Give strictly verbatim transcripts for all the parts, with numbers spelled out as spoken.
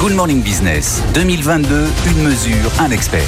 Good Morning Business. deux mille vingt-deux, une mesure, un expert.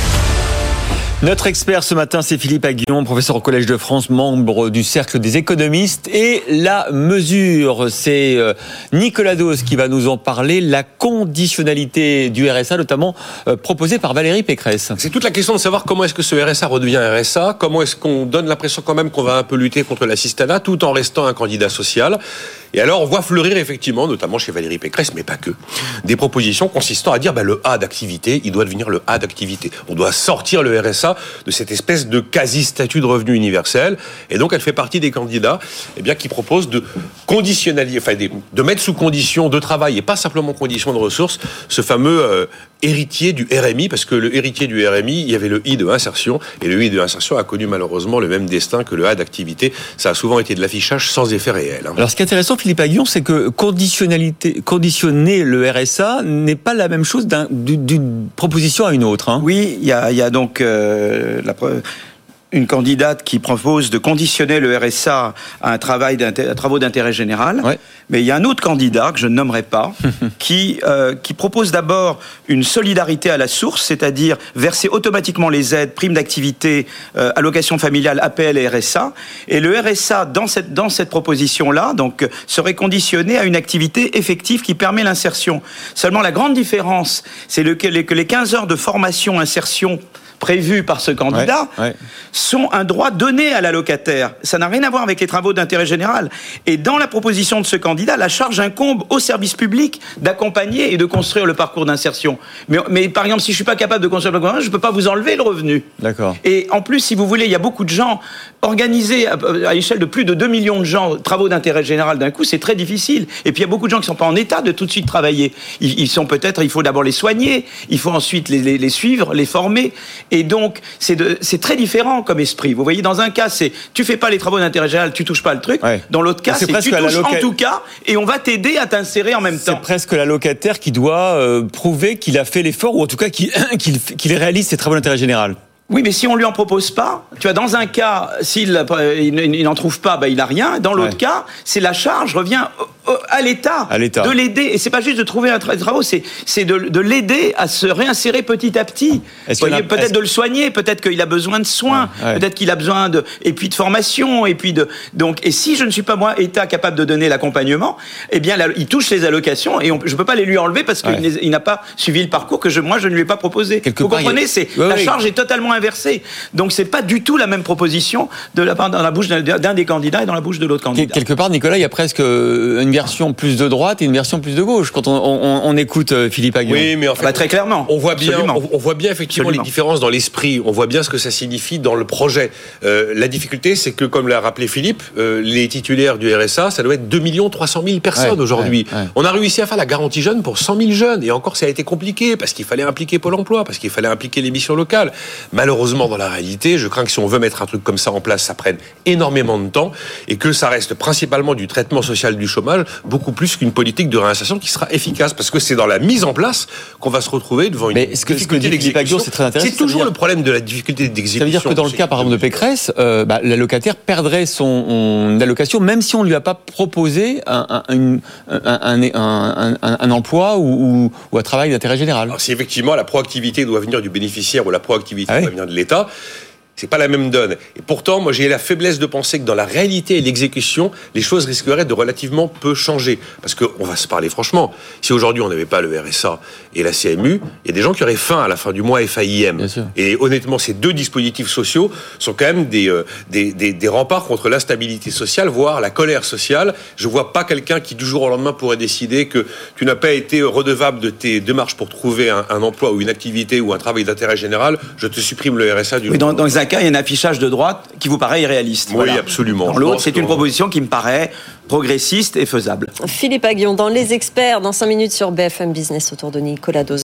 Notre expert ce matin, c'est Philippe Aghion, professeur au Collège de France, membre du Cercle des économistes. Et la mesure, c'est Nicolas Dose qui va nous en parler, la conditionnalité du R S A, notamment euh, proposée par Valérie Pécresse. C'est toute la question de savoir comment est-ce que ce R S A redevient R S A, comment est-ce qu'on donne l'impression quand même qu'on va un peu lutter contre l'assistanat tout en restant un candidat social. Et alors on voit fleurir effectivement, notamment chez Valérie Pécresse, mais pas que, des propositions consistant à dire bah, le A d'activité, il doit devenir le A d'activité. On doit sortir le R S A de cette espèce de quasi-statut de revenu universel. Et donc elle fait partie des candidats eh bien, qui proposent de conditionnaliser, enfin de mettre sous condition de travail et pas simplement condition de ressources, ce fameux euh, héritier du R M I, parce que le héritier du R M I, il y avait le I de insertion, et le I de insertion a connu malheureusement le même destin que le A d'activité. Ça a souvent été de l'affichage sans effet réel. Hein. Alors ce qui est intéressant, Philippe Aghion, c'est que conditionnalité, conditionner le R S A n'est pas la même chose d'un, d'une proposition à une autre. Hein. Oui, il y a, il y a donc euh, la preuve. Une candidate qui propose de conditionner le R S A à un travail à travaux d'intérêt général. Ouais. Mais il y a un autre candidat que je ne nommerai pas qui, euh, qui propose d'abord une solidarité à la source, c'est-à-dire verser automatiquement les aides, primes d'activité, euh, allocations familiales, A P L et R S A. Et le R S A, dans cette, dans cette proposition-là, donc, serait conditionné à une activité effective qui permet l'insertion. Seulement, la grande différence, c'est le, que, les, que les quinze heures de formation insertion prévus par ce candidat, ouais, ouais. sont un droit donné à l'allocataire. Ça n'a rien à voir avec les travaux d'intérêt général. Et dans la proposition de ce candidat, la charge incombe au service public d'accompagner et de construire le parcours d'insertion. Mais, mais par exemple, si je ne suis pas capable de construire le parcours d'insertion, je ne peux pas vous enlever le revenu. D'accord. Et en plus, si vous voulez, il y a beaucoup de gens organisés à, à l'échelle de plus de deux millions de gens, travaux d'intérêt général d'un coup, c'est très difficile. Et puis il y a beaucoup de gens qui ne sont pas en état de tout de suite travailler. Ils, ils sont peut-être, il faut d'abord les soigner, il faut ensuite les, les, les suivre, les former. Et donc, c'est, de, c'est très différent comme esprit. Vous voyez, dans un cas, c'est tu fais pas les travaux d'intérêt général, tu touches pas le truc. Ouais. Dans l'autre cas, c'est, c'est tu touches loca... en tout cas, et on va t'aider à t'insérer en même c'est temps. C'est presque l'allocataire qui doit euh, prouver qu'il a fait l'effort, ou en tout cas qu'il, qu'il, qu'il réalise ses travaux d'intérêt général. Oui, mais si on lui en propose pas, tu vois, dans un cas, s'il euh, il, il n'en trouve pas, bah, il a rien. Dans l'autre ouais. cas, c'est la charge revient à l'État, à l'État, de l'aider. Et c'est pas juste de trouver un tra- travaux, c'est, c'est de, de l'aider à se réinsérer petit à petit. Vous voyez, a, peut-être de le soigner, peut-être qu'il a besoin de soins, ouais, ouais. peut-être qu'il a besoin de, et puis de formation, et puis de, donc, et si je ne suis pas moi, État, capable de donner l'accompagnement, eh bien, là, il touche les allocations et on, je peux pas les lui enlever parce ouais. qu'il n'a pas suivi le parcours que je, moi, je ne lui ai pas proposé. Quelque Vous comprenez, a... c'est, ouais, la ouais. charge est totalement inversée. Donc, c'est pas du tout la même proposition de la part, dans la bouche d'un, d'un des candidats et dans la bouche de l'autre candidat. Quelque part, Nicolas, il y a presque une version plus de droite et une version plus de gauche quand on, on, on écoute Philippe Aghion. Oui, mais en fait, bah, très clairement. On voit bien, on, on voit bien effectivement Absolument. les différences dans l'esprit. On voit bien ce que ça signifie dans le projet. Euh, la difficulté, c'est que, comme l'a rappelé Philippe, euh, les titulaires du R S A, ça doit être deux millions trois cent mille personnes ouais, aujourd'hui. Ouais, ouais. On a réussi à faire la garantie jeune pour cent mille jeunes. Et encore, ça a été compliqué parce qu'il fallait impliquer Pôle emploi, parce qu'il fallait impliquer les missions locales. Malheureusement, dans la réalité, je crains que si on veut mettre un truc comme ça en place, ça prenne énormément de temps et que ça reste principalement du traitement social du chômage, beaucoup plus qu'une politique de réinsertion qui sera efficace, parce que c'est dans la mise en place qu'on va se retrouver devant une Mais ce que, difficulté ce que d'exécution. C'est très intéressant. C'est toujours dire... le problème de la difficulté d'exécution. Ça veut dire que dans le cas, par exemple, de Pécresse, euh, bah, l'allocataire perdrait son allocation, même si on ne lui a pas proposé un, un, un, un, un, un, un emploi ou, ou, ou un travail d'intérêt général. Alors, si effectivement la proactivité doit venir du bénéficiaire ou la proactivité ah oui. doit venir de l'État, c'est pas la même donne. Et pourtant, moi, j'ai la faiblesse de penser que dans la réalité et l'exécution, les choses risqueraient de relativement peu changer. Parce que, on va se parler franchement, si aujourd'hui on n'avait pas le R S A et la C M U, il y a des gens qui auraient faim à la fin du mois F A I M. Et honnêtement, ces deux dispositifs sociaux sont quand même des, euh, des, des, des remparts contre l'instabilité sociale, voire la colère sociale. Je vois pas quelqu'un qui, du jour au lendemain, pourrait décider que tu n'as pas été redevable de tes démarches pour trouver un, un emploi ou une activité ou un travail d'intérêt général. Je te supprime le R S A du oui, jour. Dans, dans un cas, il y a un affichage de droite qui vous paraît irréaliste. Oui, voilà. absolument. Dans l'autre, c'est une proposition qui me paraît progressiste et faisable. Philippe Aghion, dans Les Experts, dans cinq minutes sur B F M Business, autour de Nicolas Dose.